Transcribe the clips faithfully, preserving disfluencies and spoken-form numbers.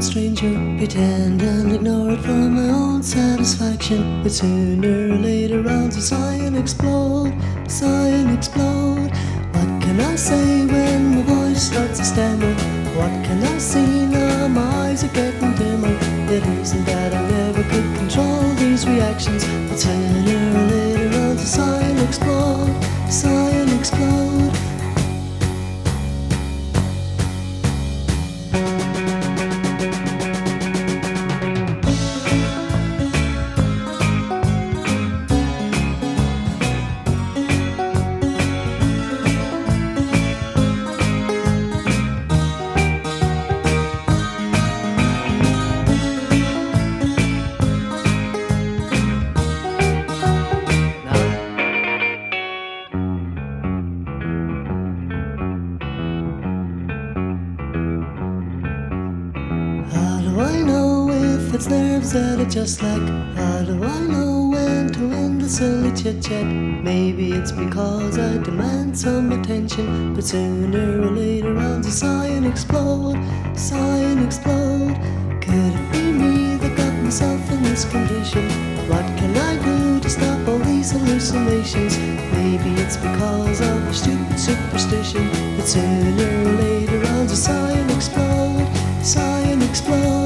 stranger, pretend and ignore it for my own satisfaction. But sooner or later I'll just sigh and explode, sigh and explode. What can I say when my voice starts to stammer? What can I see now? My eyes are getting dimmer. It isn't that I never could control these reactions, but sooner or later I'll just sigh and explode, sigh and explode. How do I know if it's nerves that are just like? How do I know when to end the silly chit-chat? Maybe it's because I demand some attention, but sooner or later I'll just sigh and explode, sigh and explode. Could it be me that got myself in this condition? What can I do to stop all these hallucinations? Maybe it's because of a stupid superstition, but sooner or later I'll just sigh and explode, sigh and explode.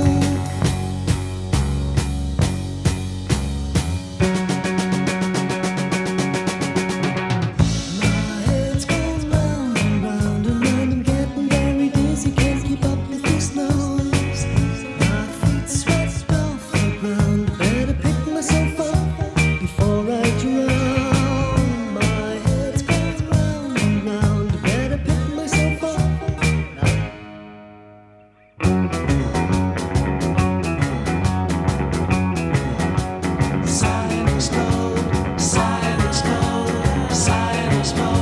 Sigh and explode, sigh and explode, sigh and explode.